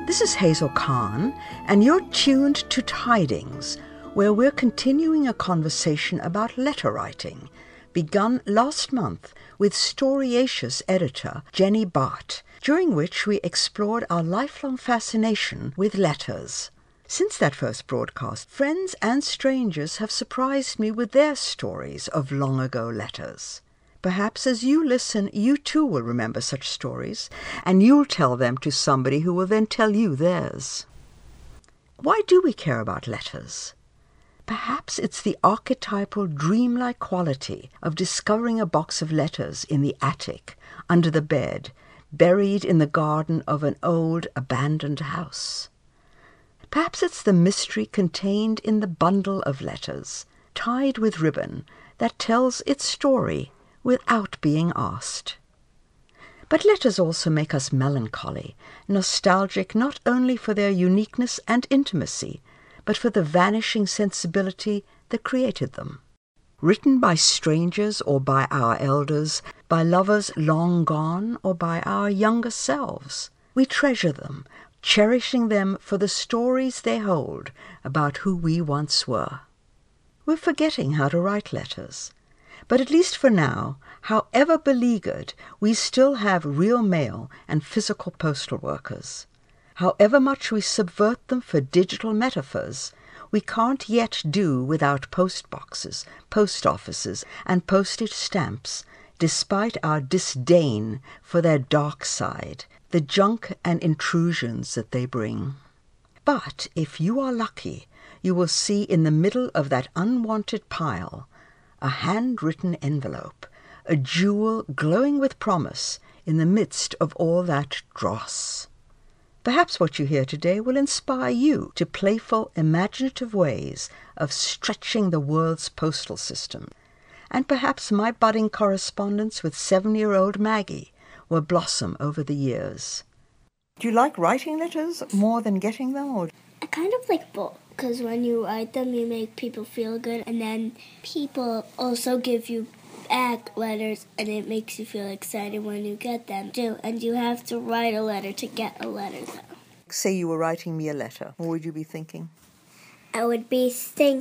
This is Hazel Khan, and you're tuned to Tidings, where we're continuing a conversation about letter writing, begun last month with Storyacious editor Jenny Bart, during which we explored our lifelong fascination with letters. Since that first broadcast, friends and strangers have surprised me with their stories of long-ago letters. Perhaps as you listen, you too will remember such stories, and you'll tell them to somebody who will then tell you theirs. Why do we care about letters? Perhaps it's the archetypal dreamlike quality of discovering a box of letters in the attic, under the bed, buried in the garden of an old abandoned house. Perhaps it's the mystery contained in the bundle of letters, tied with ribbon, that tells its story without being asked. But letters also make us melancholy, nostalgic not only for their uniqueness and intimacy, but for the vanishing sensibility that created them. Written by strangers or by our elders, by lovers long gone or by our younger selves, we treasure them, cherishing them for the stories they hold about who we once were. We're forgetting how to write letters. But at least for now, however beleaguered, we still have real mail and physical postal workers. However much we subvert them for digital metaphors, we can't yet do without post boxes, post offices, and postage stamps, despite our disdain for their dark side, the junk and intrusions that they bring. But if you are lucky, you will see in the middle of that unwanted pile a handwritten envelope, a jewel glowing with promise in the midst of all that dross. Perhaps what you hear today will inspire you to playful, imaginative ways of stretching the world's postal system. And perhaps my budding correspondence with 7-year-old Maggie will blossom over the years. Do you like writing letters more than getting them? Or? I kind of like both, because when you write them, you make people feel good, and then people also give you back letters, and it makes you feel excited when you get them, too. And you have to write a letter to get a letter, though. Say you were writing me a letter. What would you be thinking? I would be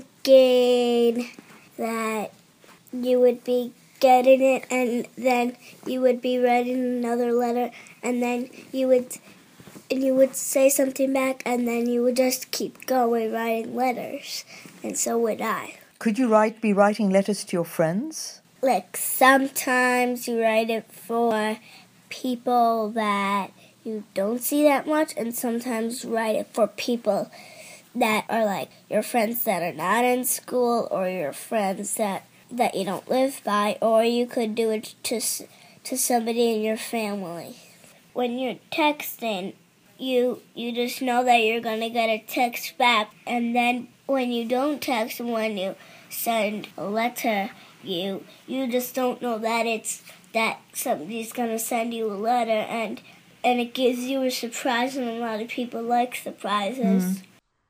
thinking that you would be getting it, and then you would be writing another letter, and then you would say something back, and then you would just keep going writing letters, and so would I. Could you be writing letters to your friends? Like, sometimes you write it for people that you don't see that much, and sometimes write it for people that are like your friends that are not in school, or your friends that you don't live by, or you could do it to somebody in your family. When you're texting, you just know that you're going to get a text back, and then when you don't text, when you send a letter, you just don't know that somebody's going to send you a letter, and it gives you a surprise, and a lot of people like surprises.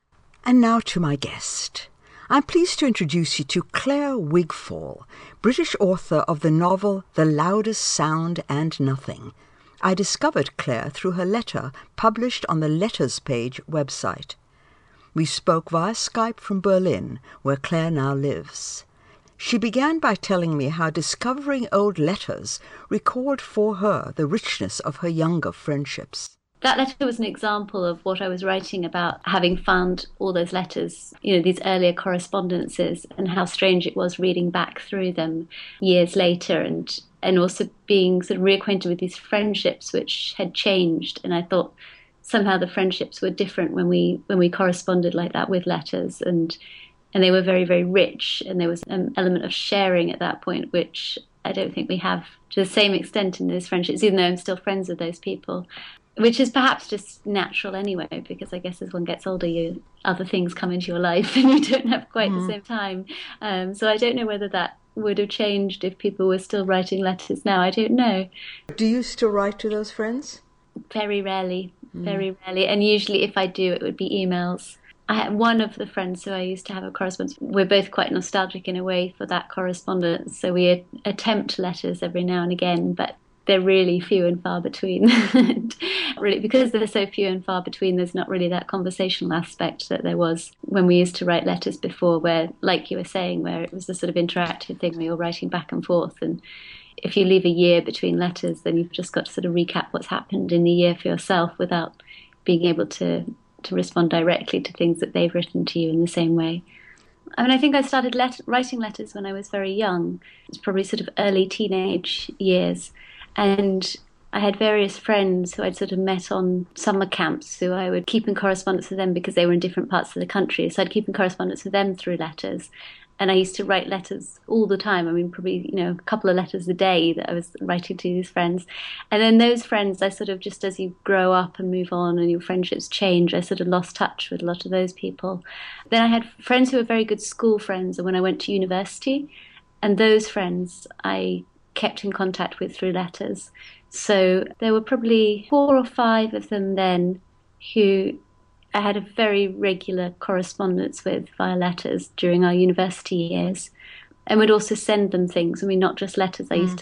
And now to my guest. I'm pleased to introduce you to Claire Wigfall, British author of the novel The Loudest Sound and Nothing. I discovered Claire through her letter published on the Letters Page website. We spoke via Skype from Berlin, where Claire now lives. She began by telling me how discovering old letters recalled for her the richness of her younger friendships. That letter was an example of what I was writing about, having found all those letters, these earlier correspondences, and how strange it was reading back through them years later, and also being sort of reacquainted with these friendships which had changed. And I thought somehow the friendships were different when we corresponded like that with letters, and they were very, very rich, and there was an element of sharing at that point, which I don't think we have to the same extent in those friendships, even though I'm still friends with those people. Which is perhaps just natural anyway, because I guess as one gets older, other things come into your life and you don't have quite the same time. So I don't know whether that would have changed if people were still writing letters now. I don't know. Do you still write to those friends? Very rarely, very rarely. And usually if I do, it would be emails. I had one of the friends who I used to have a correspondence. We're both quite nostalgic in a way for that correspondence. So we attempt letters every now and again, but they're really few and far between. And really, because they're so few and far between, there's not really that conversational aspect that there was when we used to write letters before, where, like you were saying, where it was the sort of interactive thing where you're writing back and forth. And if you leave a year between letters, then you've just got to sort of recap what's happened in the year for yourself without being able to respond directly to things that they've written to you in the same way. I mean, I think I started writing letters when I was very young. It's probably sort of early teenage years. And I had various friends who I'd sort of met on summer camps who I would keep in correspondence with them because they were in different parts of the country. So I'd keep in correspondence with them through letters. And I used to write letters all the time. I mean, probably, a couple of letters a day that I was writing to these friends. And then those friends, I sort of, just as you grow up and move on and your friendships change, I sort of lost touch with a lot of those people. Then I had friends who were very good school friends, and when I went to university, and those friends I kept in contact with through letters. So there were probably 4 or 5 of them then who I had a very regular correspondence with via letters during our university years, and would also send them things. I mean, not just letters. I used to,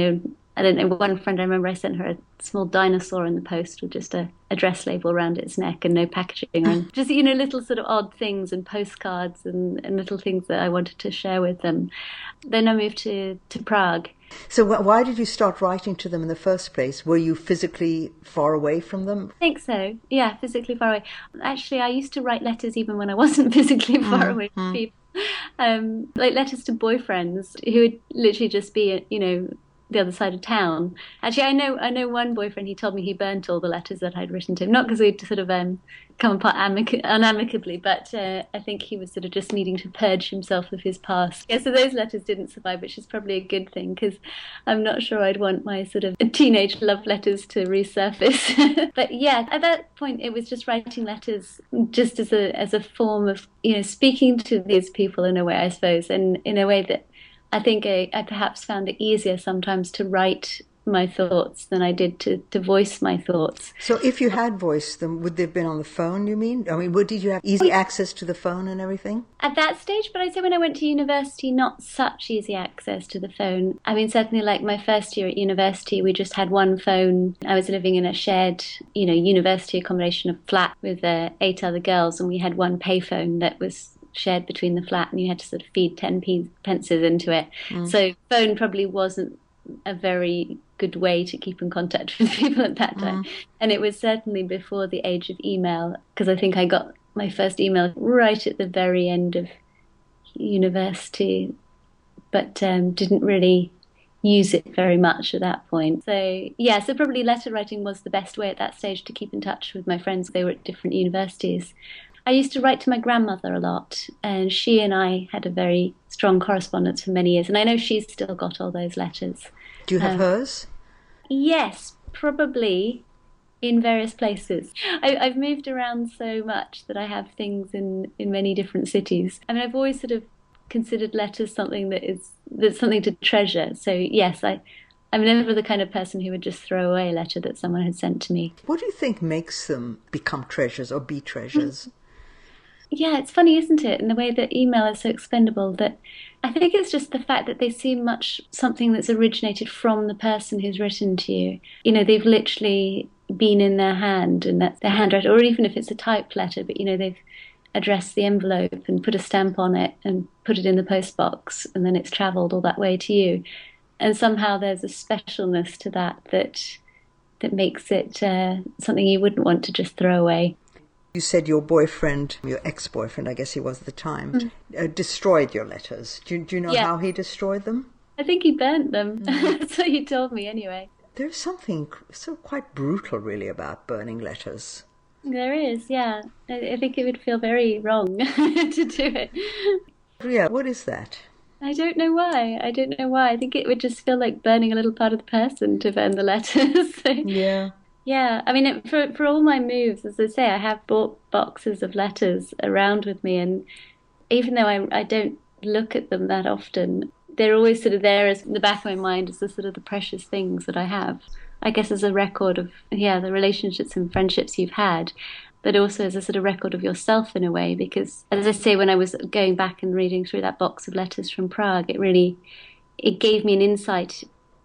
I don't know, one friend I remember I sent her a small dinosaur in the post with just a address label around its neck and no packaging, and just, little sort of odd things and postcards and little things that I wanted to share with them. Then I moved to Prague. So why did you start writing to them in the first place? Were you physically far away from them? I think so. Yeah, physically far away. Actually, I used to write letters even when I wasn't physically far away from people. Like letters to boyfriends who would literally just be, the other side of town. Actually, I know one boyfriend, he told me he burnt all the letters that I'd written to him, not because we'd sort of come apart unamicably, but I think he was sort of just needing to purge himself of his past. Yeah, so those letters didn't survive, which is probably a good thing, because I'm not sure I'd want my sort of teenage love letters to resurface. But yeah, at that point, it was just writing letters just as a form of, speaking to these people in a way, I suppose, and in a way that I think I perhaps found it easier sometimes to write my thoughts than I did to voice my thoughts. So if you had voiced them, would they have been on the phone, you mean? I mean, did you have easy access to the phone and everything? At that stage, but I'd say when I went to university, not such easy access to the phone. I mean, certainly like my first year at university, we just had one phone. I was living in a shared, university accommodation, a flat with 8 other girls, and we had one payphone that was shared between the flat, and you had to sort of feed 10 pences into it. So phone probably wasn't a very good way to keep in contact with people at that time. And it was certainly before the age of email, because I think I got my first email right at the very end of university, but didn't really use it very much at that point. So yeah, so probably letter writing was the best way at that stage to keep in touch with my friends. They were at different universities. I used to write to my grandmother a lot, and she and I had a very strong correspondence for many years, and I know she's still got all those letters. Do you have hers? Yes, probably in various places. I've moved around so much that I have things in many different cities. I mean, I've always sort of considered letters something that's something to treasure. So yes, I'm never the kind of person who would just throw away a letter that someone had sent to me. What do you think makes them become treasures or be treasures? Yeah, it's funny, isn't it, in the way that email is so expendable, that I think it's just the fact that they seem much something that's originated from the person who's written to you. They've literally been in their hand, and that's their handwriting, or even if it's a typed letter, but they've addressed the envelope and put a stamp on it and put it in the postbox, and then it's travelled all that way to you. And somehow there's a specialness to that makes it something you wouldn't want to just throw away. You said your boyfriend, your ex-boyfriend, I guess he was at the time, destroyed your letters. Do you know how he destroyed them? I think he burnt them. That's what he told me anyway. There's something so quite brutal, really, about burning letters. There is, yeah. I think it would feel very wrong to do it. Yeah, what is that? I don't know why. I think it would just feel like burning a little part of the person to burn the letters. So, yeah. Yeah, I mean, for all my moves, as I say, I have bought boxes of letters around with me, and even though I don't look at them that often, they're always sort of there as in the back of my mind as the sort of the precious things that I have. I guess as a record of, the relationships and friendships you've had, but also as a sort of record of yourself in a way, because as I say, when I was going back and reading through that box of letters from Prague, it gave me an insight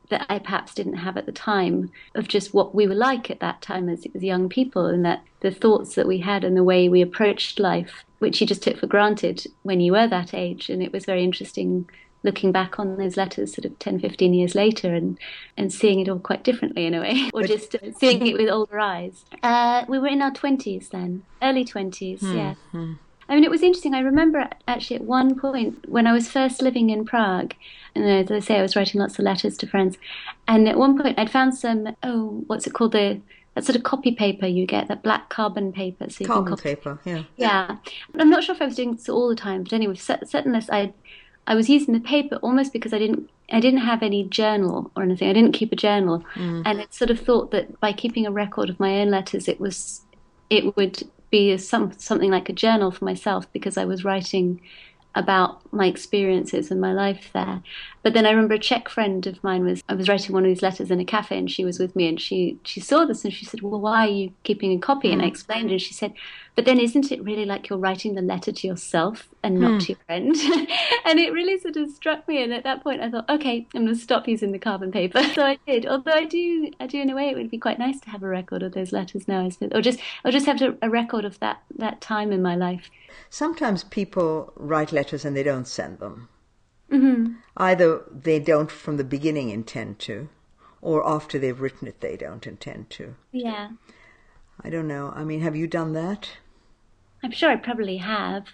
that I perhaps didn't have at the time, of just what we were like at that time as young people, and that the thoughts that we had and the way we approached life, which you just took for granted when you were that age. And it was very interesting looking back on those letters sort of 10, 15 years later and seeing it all quite differently in a way, or just seeing it with older eyes. We were in our 20s then, early 20s, yeah. I mean, it was interesting. I remember actually at one point when I was first living in Prague, and as I say, I was writing lots of letters to friends. And at one point I'd found some, what's it called? That sort of copy paper you get, that black carbon paper. So you carbon paper, yeah. Yeah. I'm not sure if I was doing this all the time, but anyway, certainly I was using the paper almost because I didn't have any journal or anything. I didn't keep a journal. And I sort of thought that by keeping a record of my own letters, it would be something like a journal for myself, because I was writing about my experiences and my life there. But then I remember a Czech friend of mine I was writing one of these letters in a cafe, and she was with me, and she saw this and she said, well, why are you keeping a copy? And I explained, and she said, but then isn't it really like you're writing the letter to yourself and not to your friend? And it really sort of struck me, and at that point I thought, okay, I'm going to stop using the carbon paper. So I did, although I do in a way it would be quite nice to have a record of those letters now, or just have a record of that time in my life. Sometimes people write letters and they don't send them. Mm-hmm. Either they don't from the beginning intend to, or after they've written it they don't intend to. Yeah. I don't know. I mean, have you done that? I'm sure I probably have.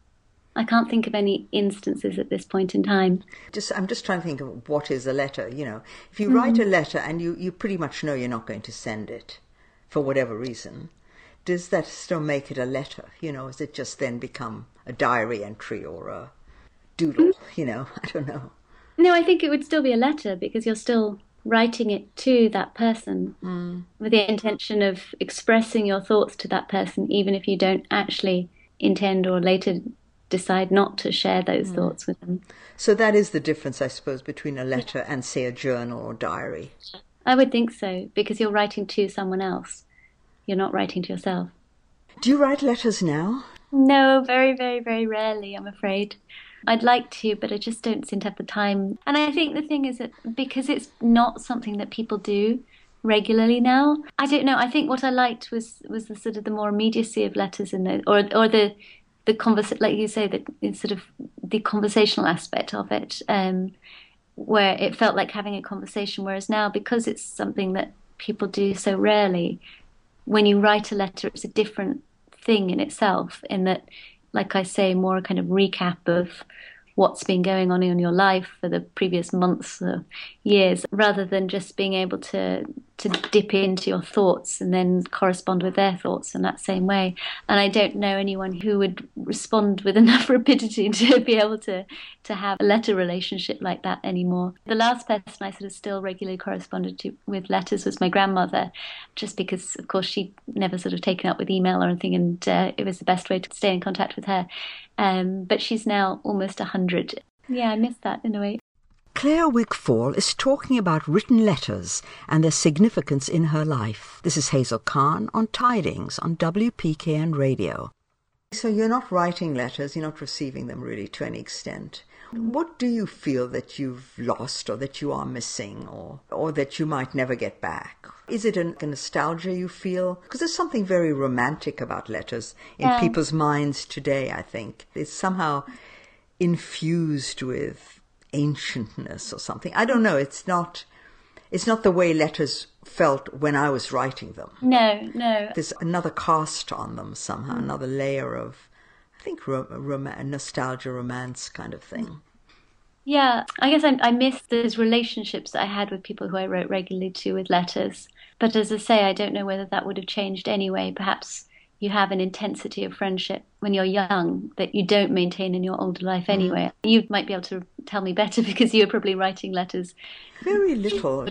I can't think of any instances at this point in time. I'm just trying to think of what is a letter, you know. If you write a letter and you pretty much know you're not going to send it for whatever reason, does that still make it a letter? You know, does it just then become a diary entry or a doodle? You know, I don't know. No, I think it would still be a letter, because you're still writing it to that person with the intention of expressing your thoughts to that person, even if you don't actually intend or later decide not to share those thoughts with them. So that is the difference, I suppose, between a letter and, say, a journal or diary. I would think so, because you're writing to someone else. You're not writing to yourself. Do you write letters now? No, very, very, very rarely, I'm afraid. I'd like to, but I just don't seem to have the time. And I think the thing is that because it's not something that people do regularly now, I don't know. I think what I liked was the sort of the more immediacy of letters in those, or the like you say, the sort of the conversational aspect of it, where it felt like having a conversation. Whereas now, because it's something that people do so rarely, when you write a letter, it's a different thing in itself, in that, like I say, more a kind of recap of what's been going on in your life for the previous months or years, rather than just being able to dip into your thoughts and then correspond with their thoughts in that same way. And I don't know anyone who would respond with enough rapidity to be able to have a letter relationship like that anymore. The last person I sort of still regularly corresponded to with letters was my grandmother, just because, of course, she'd never sort of taken up with email or anything, and it was the best way to stay in contact with her. But she's now almost 100. Yeah, I miss that in a way. Claire Wigfall is talking about written letters and their significance in her life. This is Hazel Khan on Tidings on WPKN Radio. So you're not writing letters, you're not receiving them really to any extent. What do you feel that you've lost or that you are missing or that you might never get back? Is it a nostalgia you feel? Because there's something very romantic about letters in people's minds today, I think. It's somehow infused with ancientness or something. I don't know. It's not the way letters felt when I was writing them. No. There's another cast on them somehow, another layer of, I think, nostalgia, romance kind of thing. Yeah, I guess I miss those relationships that I had with people who I wrote regularly to with letters. But as I say, I don't know whether that would have changed anyway. Perhaps you have an intensity of friendship when you're young that you don't maintain in your older life anyway. You might be able to tell me better because you're probably writing letters. Very little.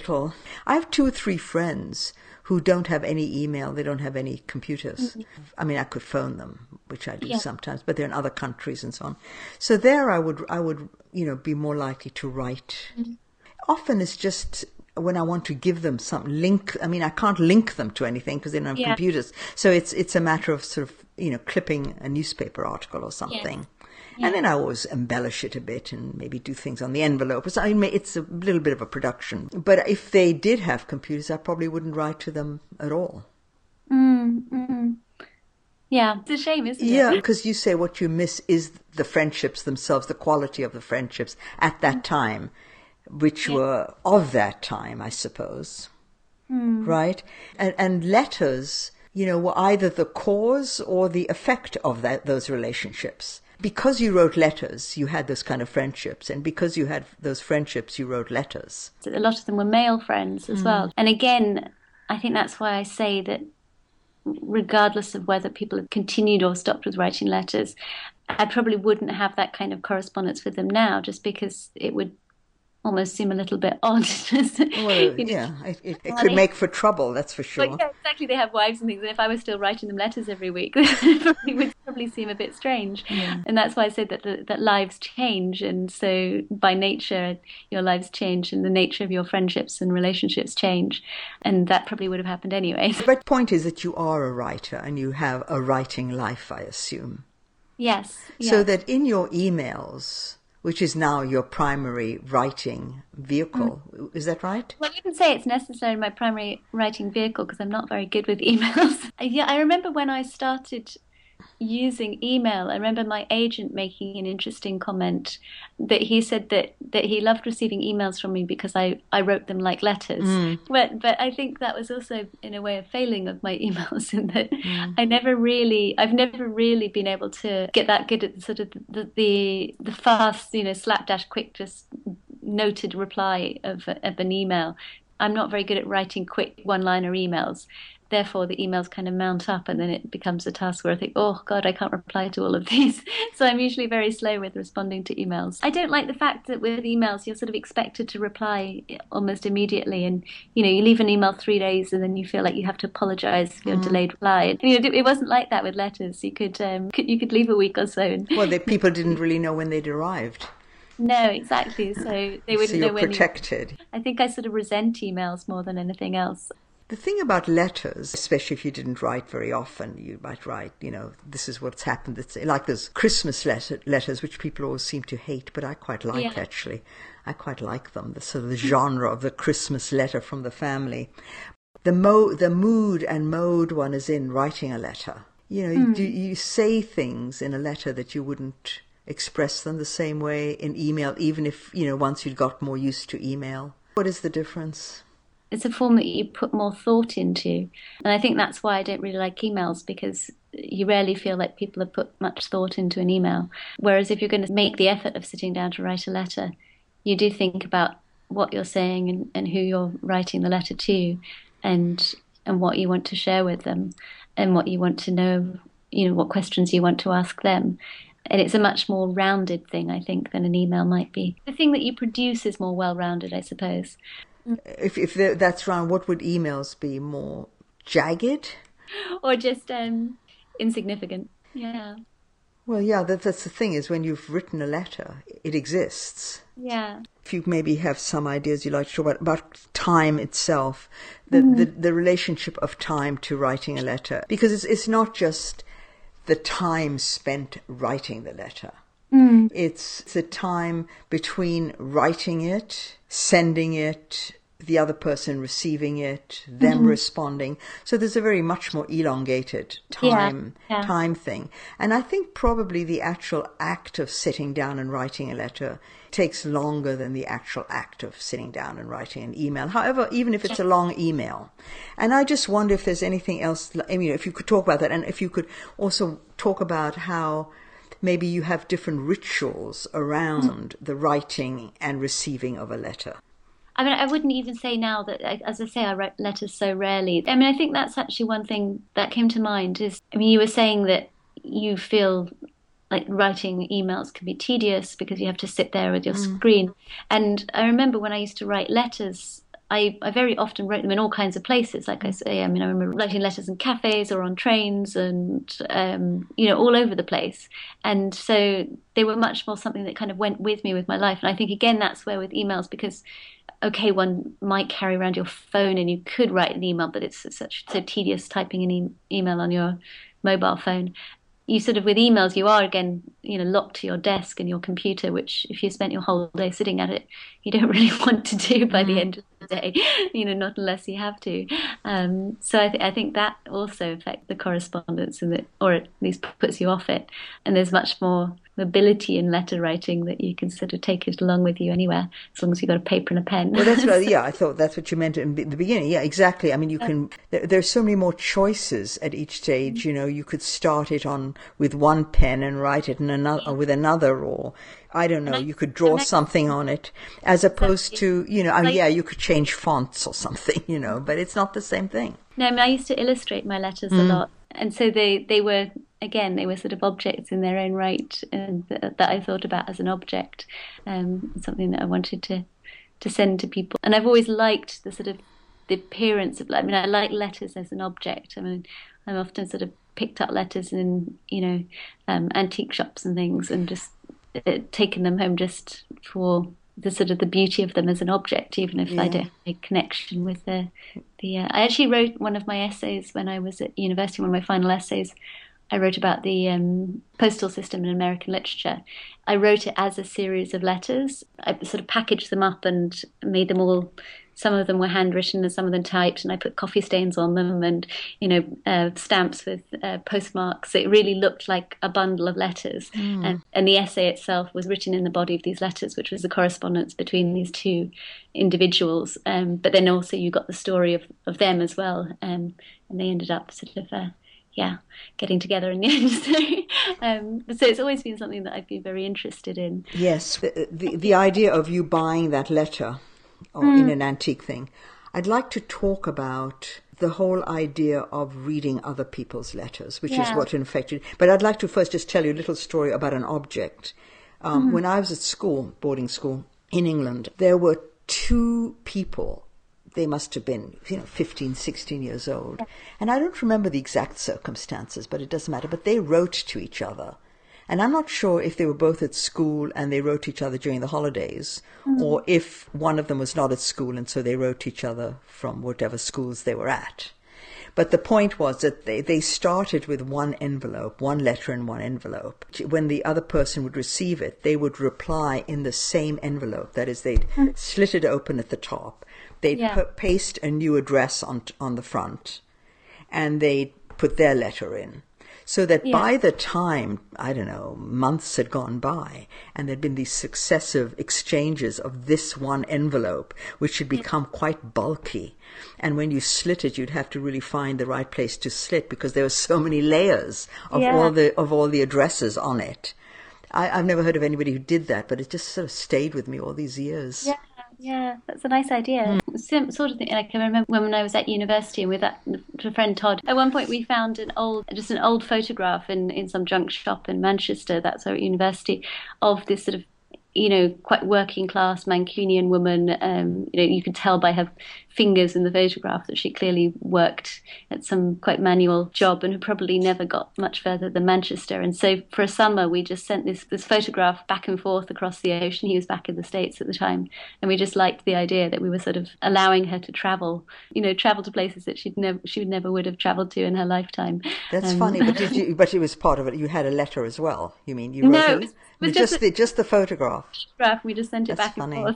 I have 2 or 3 friends who don't have any email, they don't have any computers. I mean, I could phone them, which I do sometimes, but they're in other countries and so on. So there I would be more likely to write. Often it's just when I want to give them some link. I mean, I can't link them to anything because they don't have computers. So it's a matter of sort of, clipping a newspaper article or something. And then I always embellish it a bit and maybe do things on the envelope. So it's a little bit of a production. But if they did have computers, I probably wouldn't write to them at all. Yeah, it's a shame, isn't it? Yeah, because you say what you miss is the friendships themselves, the quality of the friendships at that time, which were of that time, I suppose. Right? And letters, were either the cause or the effect of those relationships. Because you wrote letters, you had those kind of friendships. And because you had those friendships, you wrote letters. A lot of them were male friends as well. And again, I think that's why I say that regardless of whether people have continued or stopped with writing letters, I probably wouldn't have that kind of correspondence with them now, just because it would almost seem a little bit odd. Well, it could make for trouble, that's for sure. But yeah, exactly. They have wives and things, and if I was still writing them letters every week, it would probably seem a bit strange. And that's why I said that lives change, and so by nature your lives change, and the nature of your friendships and relationships change, and that probably would have happened anyway. But the point is that you are a writer, and you have a writing life, I assume. Yes. So that in your emails, which is now your primary writing vehicle. Is that right? Well, I wouldn't say it's necessarily my primary writing vehicle because I'm not very good with emails. I remember when I started using email, I remember my agent making an interesting comment that he said that he loved receiving emails from me because I wrote them like letters. But I think that was also in a way a failing of my emails in that I've never really been able to get that good at sort of the fast, slapdash quick, just noted reply of an email. I'm not very good at writing quick one-liner emails. Therefore, the emails kind of mount up, and then it becomes a task where I think, oh, God, I can't reply to all of these. So I'm usually very slow with responding to emails. I don't like the fact that with emails, you're sort of expected to reply almost immediately. And, you leave an email 3 days and then you feel like you have to apologize for your delayed reply. And, it wasn't like that with letters. You could leave a week or so. Well, people didn't really know when they'd arrived. No, exactly. So they wouldn't know when. So you're protected. I think I sort of resent emails more than anything else. The thing about letters, especially if you didn't write very often, you might write, this is what's happened. It's like those Christmas letters, which people always seem to hate, but I quite like, actually. I quite like them, the sort of the genre of the Christmas letter from the family. The mood and mode one is in writing a letter. You say things in a letter that you wouldn't express them the same way in email, even if, once you'd got more used to email. What is the difference? It's a form that you put more thought into. And I think that's why I don't really like emails, because you rarely feel like people have put much thought into an email. Whereas if you're going to make the effort of sitting down to write a letter, you do think about what you're saying and who you're writing the letter to, and what you want to share with them, and what you want to know, what questions you want to ask them. And it's a much more rounded thing, I think, than an email might be. The thing that you produce is more well-rounded, I suppose. If that's round, what would emails be? More jagged? Or just insignificant, yeah. Well, yeah, that's the thing, is when you've written a letter, it exists. Yeah. If you maybe have some ideas you'd like to talk about time itself, the relationship of time to writing a letter. Because it's not just the time spent writing the letter. It's the time between writing it, sending it, the other person receiving it, them responding. So there's a very much more elongated time thing. And I think probably the actual act of sitting down and writing a letter takes longer than the actual act of sitting down and writing an email. However, even if it's a long email. And I just wonder if there's anything else, if you could talk about that, and if you could also talk about how maybe you have different rituals around the writing and receiving of a letter. I mean, I wouldn't even say now that, as I say, I write letters so rarely. I mean, I think that's actually one thing that came to mind is, you were saying that you feel like writing emails can be tedious because you have to sit there with your screen. And I remember when I used to write letters, I very often wrote them in all kinds of places. Like I say, I remember writing letters in cafes or on trains and, all over the place. And so they were much more something that kind of went with me with my life. And I think, again, that's where with emails, because, okay, one might carry around your phone and you could write an email, but it's so tedious typing an email on your mobile phone. you sort of with emails, you are again, locked to your desk and your computer, which if you spent your whole day sitting at it, you don't really want to do by the end of the day, not unless you have to. So I think that also affects the correspondence, or at least puts you off it. And there's much more mobility in letter writing that you can sort of take it along with you anywhere, as long as you've got a paper and a pen. Well, that's right. Yeah, I thought that's what you meant in the beginning. Yeah, exactly. I mean, you can. There's so many more choices at each stage. You could start it with one pen and write it in another with another, or I don't know. You could draw something on it, as opposed to you could change fonts or something. But it's not the same thing. No, I mean, I used to illustrate my letters a lot, and so they were. Again, they were sort of objects in their own right, and that I thought about as an object, something that I wanted to send to people. And I've always liked the appearance of. I mean, I like letters as an object. I mean, I'm often sort of picked up letters in antique shops and things, and just taken them home just for the beauty of them as an object, even if I don't have a connection with the. I actually wrote one of my essays when I was at university. One of my final essays. I wrote about the postal system in American literature. I wrote it as a series of letters. I sort of packaged them up and made them all. Some of them were handwritten and some of them typed, and I put coffee stains on them and stamps with postmarks. It really looked like a bundle of letters. And the essay itself was written in the body of these letters, which was the correspondence between these two individuals. But then also you got the story of them as well, and they ended up getting together in the end. So it's always been something that I've been very interested in. Yes, the idea of you buying that letter in an antique thing. I'd like to talk about the whole idea of reading other people's letters, which is what infected. But I'd like to first just tell you a little story about an object. When I was at school, boarding school in England, there were two people. They must have been, 15, 16 years old. And I don't remember the exact circumstances, but it doesn't matter. But they wrote to each other. And I'm not sure if they were both at school and they wrote to each other during the holidays, or if one of them was not at school and so they wrote to each other from whatever schools they were at. But the point was that they started with one envelope, one letter in one envelope. When the other person would receive it, they would reply in the same envelope. That is, they'd slit it open at the top. They'd paste a new address on the front, and they'd put their letter in. So that by the time, I don't know, months had gone by, and there'd been these successive exchanges of this one envelope, which had become quite bulky. And when you slit it, you'd have to really find the right place to slit, because there were so many layers of all the addresses on it. I've never heard of anybody who did that, but it just sort of stayed with me all these years. Yeah, that's a nice idea. Sort of thing. I can remember when I was at university and with a friend Todd. At one point, we found an old photograph in some junk shop in Manchester. That's our university, of this sort of quite working class Mancunian woman. You could tell by her fingers in the photograph that she clearly worked at some quite manual job and had probably never got much further than Manchester. And so for a summer, we just sent this photograph back and forth across the ocean. He was back in the States at the time. And we just liked the idea that we were sort of allowing her to travel to places that she never would have traveled to in her lifetime. That's funny, but it was part of it. You had a letter as well. You mean you wrote it was just the photograph. We just sent it back and forth.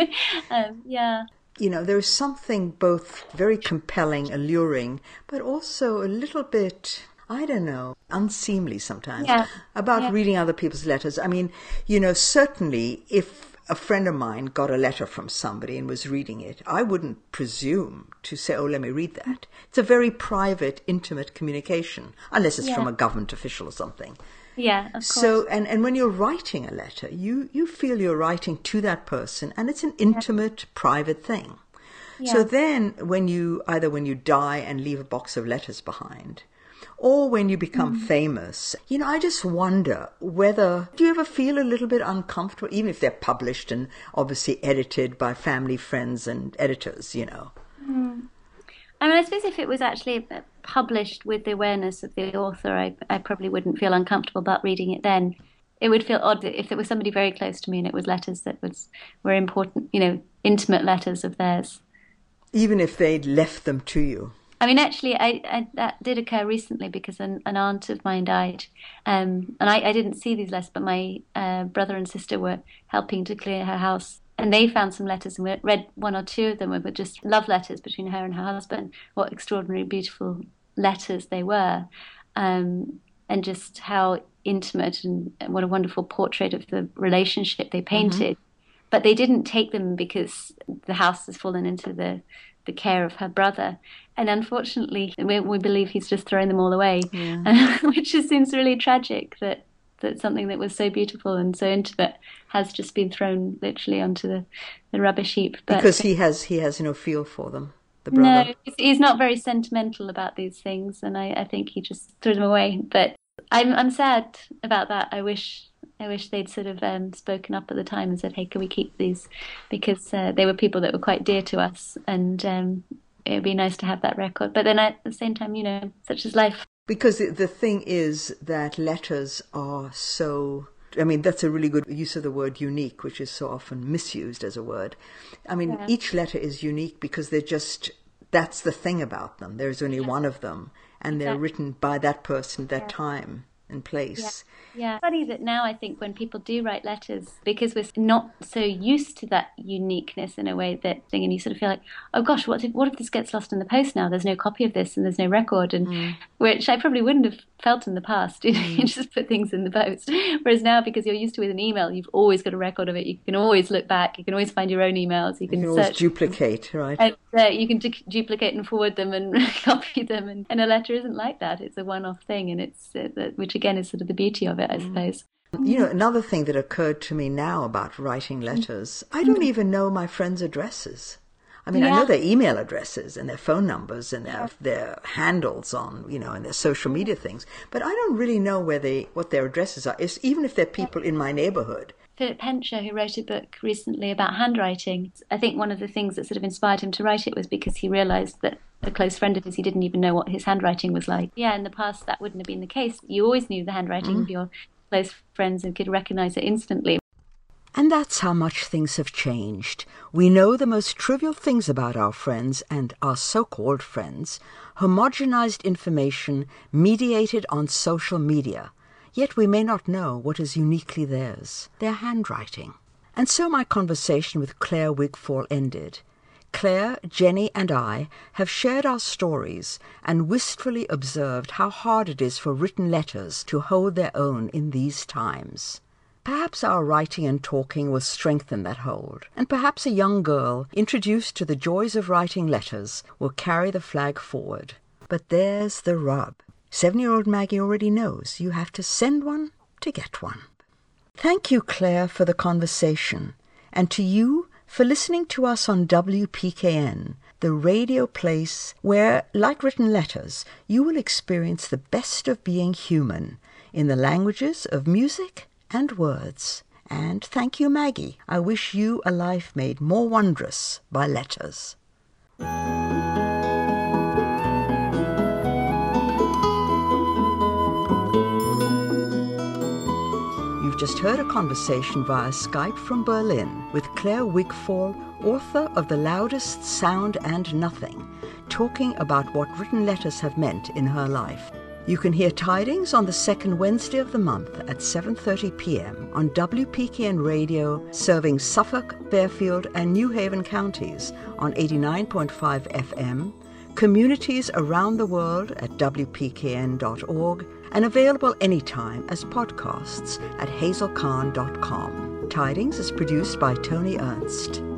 There is something both very compelling, alluring, but also a little bit, I don't know, unseemly sometimes about reading other people's letters. I mean, certainly if a friend of mine got a letter from somebody and was reading it, I wouldn't presume to say, oh, let me read that. It's a very private, intimate communication, unless it's from a government official or something. Yeah, of course. So, and when you're writing a letter, you feel you're writing to that person, and it's an intimate, private thing. Yeah. So then when you die and leave a box of letters behind, or when you become famous, I just wonder do you ever feel a little bit uncomfortable, even if they're published and obviously edited by family, friends, and editors, I mean, I suppose if it was actually published with the awareness of the author, I probably wouldn't feel uncomfortable about reading it then. It would feel odd if there was somebody very close to me and it was letters that were important, intimate letters of theirs. Even if they'd left them to you. I mean, actually, I that did occur recently because an aunt of mine died, and I didn't see these letters, but my brother and sister were helping to clear her house, and they found some letters, and we read one or two of them were just love letters between her and her husband. What extraordinary, beautiful letters they were, and just how intimate and what a wonderful portrait of the relationship they painted. But they didn't take them because the house has fallen into the care of her brother. And unfortunately, we believe he's just thrown them all away, which just seems really tragic that something that was so beautiful and so intimate has just been thrown literally onto the rubbish heap. But, because he has no feel for them, the brother. No, he's not very sentimental about these things, and I think he just threw them away. But I'm sad about that. I wish they'd sort of spoken up at the time and said, "Hey, can we keep these?" Because they were people that were quite dear to us, and it would be nice to have that record. But then at the same time, such is life. Because the thing is that letters are so... I mean, that's a really good use of the word unique, which is so often misused as a word. I mean, each letter is unique because that's the thing about them. There's only one of them, and they're written by that person, that time and place. Yeah. It's funny that now I think when people do write letters, because we're not so used to that uniqueness in a way that thing, and you sort of feel like, oh gosh, what if this gets lost in the post now? There's no copy of this and there's no record, and which I probably wouldn't have felt in the past. You just put things in the post. Whereas now, because you're used to with an email, you've always got a record of it. You can always look back. You can always find your own emails. You can always search, duplicate, right? And, you can duplicate and forward them and copy them. And a letter isn't like that. It's a one-off thing, and it's which again is sort of the beauty of it, I suppose. Another thing that occurred to me now about writing letters, I don't even know my friends' addresses. I mean, I know their email addresses and their phone numbers and their handles on, and their social media things, but I don't really know what their addresses are, even if they're people in my neighborhood. Philip Hensher, who wrote a book recently about handwriting, I think one of the things that sort of inspired him to write it was because he realised that a close friend of his, he didn't even know what his handwriting was like. Yeah, in the past that wouldn't have been the case. You always knew the handwriting of your close friends and could recognise it instantly. And that's how much things have changed. We know the most trivial things about our friends and our so-called friends, homogenized information mediated on social media, yet we may not know what is uniquely theirs, their handwriting. And so my conversation with Claire Wigfall ended. Claire, Jenny and I have shared our stories and wistfully observed how hard it is for written letters to hold their own in these times. Perhaps our writing and talking will strengthen that hold, and perhaps a young girl introduced to the joys of writing letters will carry the flag forward. But there's the rub. 7-year-old Maggie already knows you have to send one to get one. Thank you, Claire, for the conversation, and to you for listening to us on WPKN, the radio place where, like written letters, you will experience the best of being human in the languages of music and words. And thank you, Maggie. I wish you a life made more wondrous by letters. You've just heard a conversation via Skype from Berlin with Claire Wigfall, author of The Loudest Sound and Nothing, talking about what written letters have meant in her life. You can hear Tidings on the second Wednesday of the month at 7:30 p.m. on WPKN Radio, serving Suffolk, Fairfield and New Haven counties on 89.5 FM, communities around the world at WPKN.org, and available anytime as podcasts at hazelkhan.com. Tidings is produced by Tony Ernst.